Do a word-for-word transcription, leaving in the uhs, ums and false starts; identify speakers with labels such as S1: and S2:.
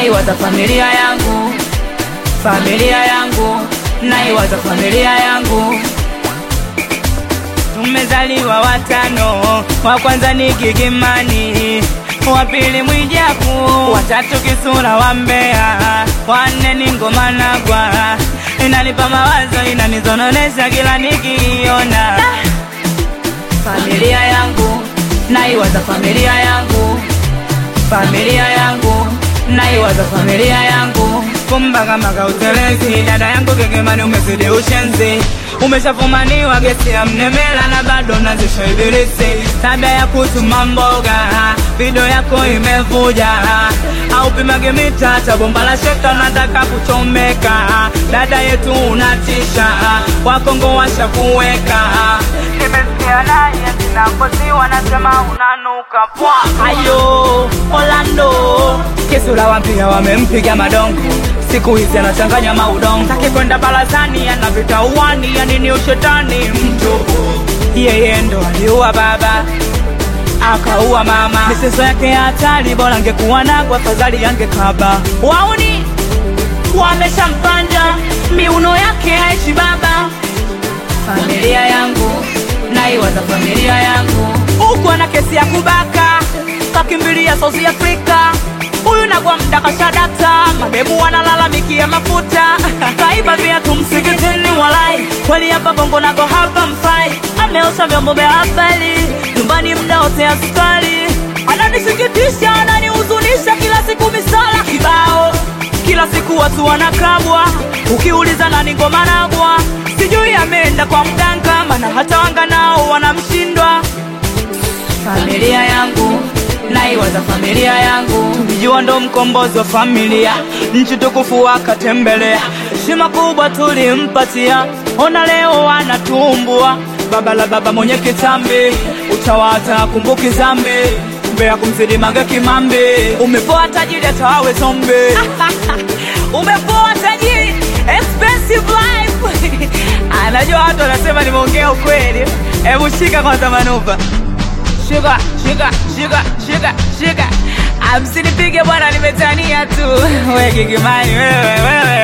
S1: naiwaza familia yangu, familia yangu, naiwaza familia yangu. Tumezaliwa watano, wa kwanza ni Gigimani, wa pili Mwijaku, wa tatu Kisura wa Mbeya, wa nne ni Ngoma Nagwa. Inanipa mawazo, inanizononesha kila nikiona. Familia yangu, naiwaza familia yangu, familia yangu, naiwaza familia yangu. Kumbaga maga utelezi, dada yangu Gigimani umezidi ushenzi. Umeshafumaniwa gesi ya mnemela na bado nazisha ibilisi. Tabia ya kutuma mboga, video yako imevuja. Au pimage mita, hata bomba la sheka nataka kuchomeka. Dada yetu unatisha, Wakongo washa kuweka. Nimesikia naye sinakosi wanasema unanuka pwa. Ayo, Orlando, Kisura wampia wamempiga madongo. Siku hizi anachanganya maudongo. Taki kwenda barazani, anapita uwani, ya nini ushetani mtu. Yeye ndo aliua baba, akaua mama. Miseso yake hatari, bora angekuwa Nagwa, afadhali angekaba. Wauni wameshampanda, miuno yake haishi baba. Familia yangu, naiwaza familia yangu. Huku ana kesi ya kubaka, kakimbilia South Africa. Huyu Nagwa mdaka shadata, mademu wanalalamikia mafuta. Kaiba viatu msikitini walai, kweli hapa Bongo Nagwa hapa mfai. Ameosha vyombo vya habari, nyumbani mda wote ya sukari. Ananisikitisha, ananihuzunisha, kila siku misala kibao. Kila siku watu wanakabwa, ukiuliza nani Ngoma Nagwa. Sijui ameenda kwa mganga, maana hata wanga nao wanamshindwa. Familia yangu, naiwaza familia yangu. Tulijua ndo mkombozi wa familia, nchi tukufu wakatembelea. Heshima kubwa tulimpatia, ona leo wanatumbua. Baba la baba mwenye kitambi, utawata kumbuki zambi. Mbea kumzidi Mange Kimambi, umepoa tajiri hata wawe zombi. Umepoa tajiri, expensive life. Anajua watu wanasema nimeongea ukweli. Hebu shika kwanza manupa. Shika, shika, shika, shika, shika. Amsinipige bwana, nimetania tu. Wewe Gigimani, wewe, wewe.